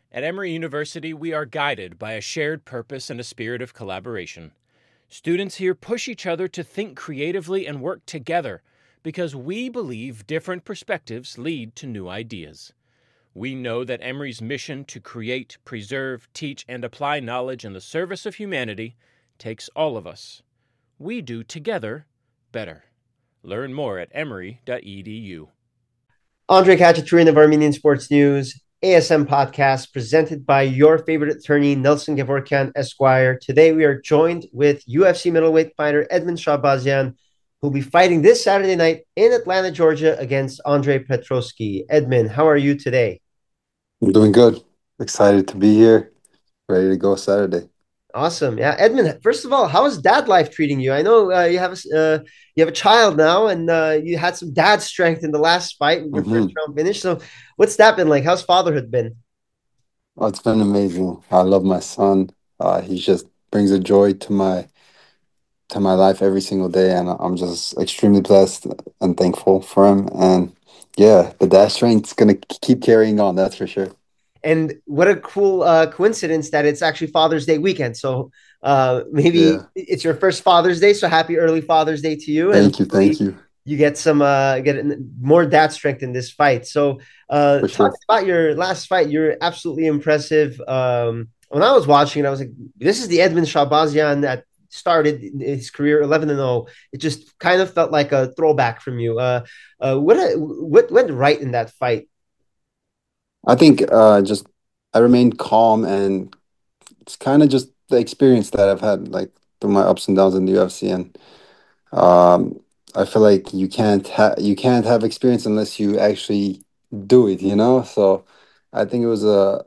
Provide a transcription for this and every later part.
At Emory University, we are guided by a shared purpose and a spirit of collaboration. Students here push each other to think creatively and work together because we believe different perspectives lead to new ideas. We know that Emory's mission to create, preserve, teach, and apply knowledge in the service of humanity takes all of us. We do together better. Learn more at emory.edu. Andre Kachaturin of Armenian Sports News, ASM podcast presented by your favorite attorney, Nelson Gevorkian Esquire. Today we are joined with UFC middleweight fighter Edmen Shahbazyan, who'll be fighting this Saturday night in Atlanta, Georgia against Andre Petroski. Edmen, how are you today? I'm doing good. Excited to be here. Ready to go Saturday. Awesome. Yeah, Edmen, first of all, how is dad life treating you? I know you have a child now, and you had some dad strength in the last fight with your first hmm round finish. So, what's that been like? How's fatherhood been? Oh, it's been amazing. I love my son. He just brings a joy to my life every single day, and I'm just extremely blessed and thankful for him. And yeah, the dash train's gonna keep carrying on. That's for sure. And what a cool coincidence that it's actually Father's Day weekend. So maybe Yeah. it's your first Father's Day. So happy early Father's Day to you, and Thank you. Thank hopefully you. you get some more dad strength in this fight. So For talking sure. about your last fight, you're absolutely impressive. When I was watching it, I was like, this is the Edmen Shahbazyan that started his career 11-0. It just kind of felt like a throwback from you. What went right in that fight? I think just I remained calm, and it's kind of just the experience that I've had like through my ups and downs in the UFC. And Um, I feel like you can't have experience unless you actually do it, you know? So I think it was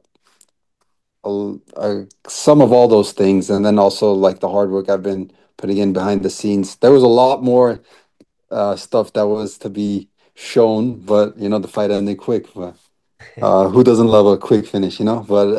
a sum of all those things, and then also like the hard work I've been putting in behind the scenes. There was a lot more stuff that was to be shown, but you know, the fight ended quick. But who doesn't love a quick finish, you know? But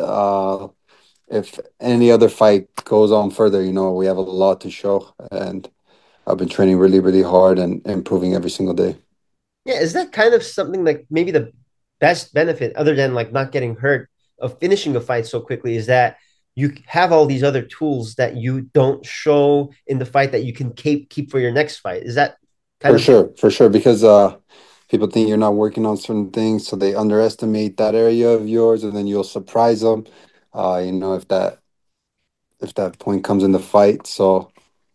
if any other fight goes on further, you know, we have a lot to show, and I've been training really, really hard and improving every single day. Yeah, is that kind of something like maybe the best benefit, other than like not getting hurt, of finishing a fight so quickly, is that you have all these other tools that you don't show in the fight that you can keep for your next fight? Is that kind of For sure, because people think you're not working on certain things, so they underestimate that area of yours, and then you'll surprise them. You know, if that point comes in the fight, so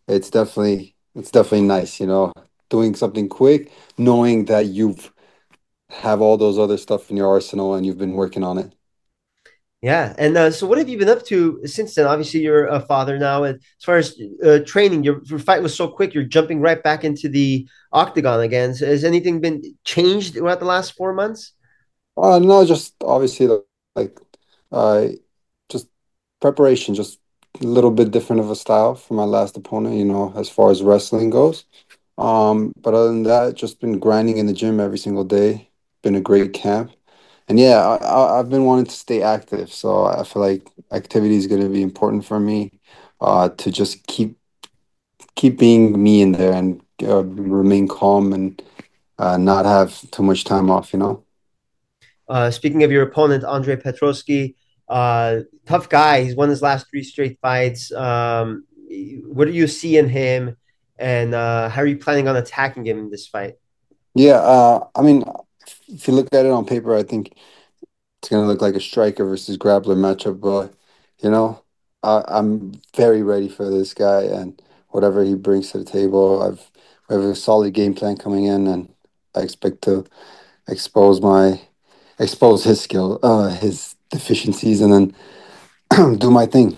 it's definitely nice, you know, doing something quick, knowing that you've have all those other stuff in your arsenal and you've been working on it. yeah? And so, what have you been up to since then? Obviously, you're a father now, and as far as training, your fight was so quick. You're jumping right back into the octagon again. So has anything been changed throughout the last 4 months? No, just obviously like uh just preparation, just a little bit different of a style from my last opponent, you know, as far as wrestling goes. But other than that, just been grinding in the gym every single day. Been a great camp. And yeah, I've been wanting to stay active, so I feel like activity is going to be important for me, to just keep being me in there and remain calm and not have too much time off, you know? Speaking of your opponent, Andre Petrovsky, tough guy. He's won his last three straight fights. What do you see in him, and how are you planning on attacking him in this fight? Yeah, I mean, if you look at it on paper, I think it's gonna look like a striker versus grappler matchup, but you know, I'm very ready for this guy and whatever he brings to the table. We have a solid game plan coming in, and I expect to expose my expose his skill, his deficiencies, and then do my thing.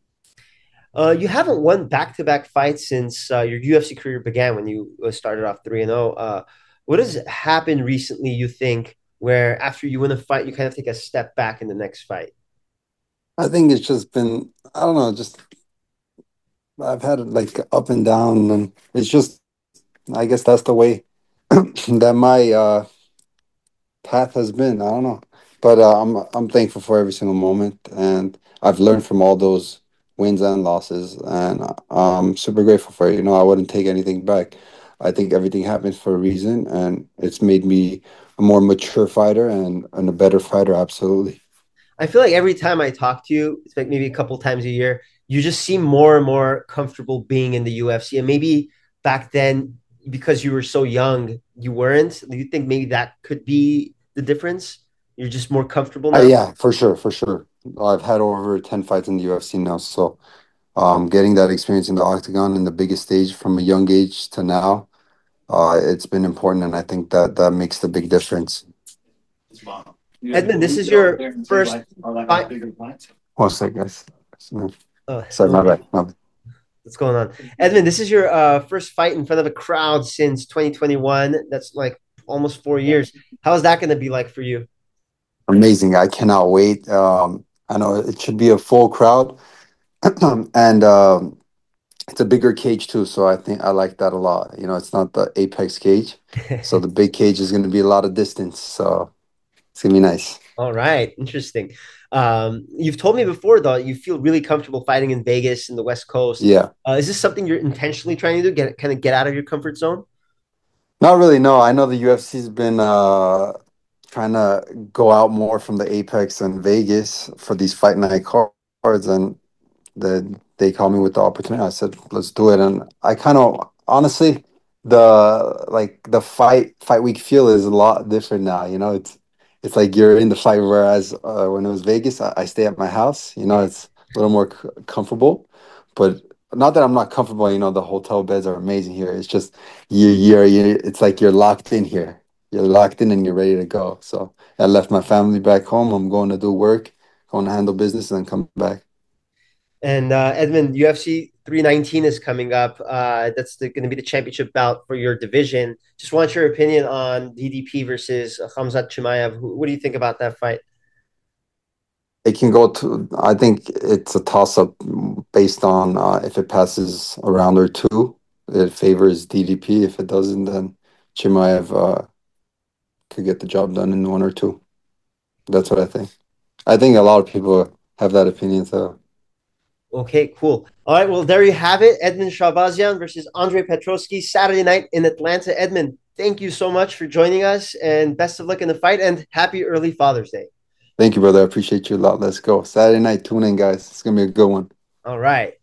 You haven't won back-to-back fights since your UFC career began when you started off 3-0. What has happened recently, you think, where after you win a fight, you kind of take a step back in the next fight? I think it's just been, I don't know, just I've had it like up and down, and it's just, I guess that's the way that my path has been. I don't know, but I'm thankful for every single moment, and I've learned from all those wins and losses, and I'm super grateful for it. You know, I wouldn't take anything back. I think everything happens for a reason, and it's made me a more mature fighter and a better fighter. Absolutely. I feel like every time I talk to you, it's like maybe a couple times a year, you just seem more and more comfortable being in the UFC. And maybe back then, because you were so young, you weren't. Do you think maybe that could be the difference? You're just more comfortable now? Yeah, for sure, for sure. I've had over 10 fights in the UFC now, so getting that experience in the octagon in the biggest stage from a young age to now, it's been important, and I think that that makes the big difference. Edmund, this is your first fight. One sec, guys. Sorry, No my worries. bad. My bad. What's going on? Edmund, this is your first fight in front of a crowd since 2021. That's like almost 4 years. How is that going to be like for you? Amazing. I cannot wait. I know it should be a full crowd, and it's a bigger cage too, so I think I like that a lot. You know, it's not the Apex cage, so the big cage is going to be a lot of distance, so it's gonna be nice. All right, interesting. You've told me before though you feel really comfortable fighting in Vegas in the West Coast. Yeah. Is this something you're intentionally trying to do? Get out of your comfort zone? Not really, no. I know the UFC's been trying to go out more from the Apex and Vegas for these fight night cards, and they called me with the opportunity. I said, let's do it. And I kind of honestly, the fight week feel is a lot different now. You know, it's like you're in the fight, whereas when it was Vegas, I stay at my house. You know, it's a little more comfortable, but not that I'm not comfortable. You know, the hotel beds are amazing here. It's just you it's like you're locked in here. You're locked in and you're ready to go. So I left my family back home. I'm going to do work, going to handle business, and then come back. And Edmund, UFC 319 is coming up. That's going to be the championship bout for your division. Just want your opinion on DDP versus Khamzat Chimaev. What do you think about that fight? It can go to, I think it's a toss up based on if it passes a round or two, it favors DDP. If it doesn't, then Chimaev could get the job done in one or two. That's what I think. I think a lot of people have that opinion. So Okay, cool. All right, well, there you have it. Edmund Shahbazian versus Andre Petroski, Saturday night in Atlanta. Edmund, thank you so much for joining us, and best of luck in the fight, and happy early Father's Day. thank you, brother. I appreciate you a lot. Let's go. Saturday night, tune in, guys. It's gonna be a good one. All right.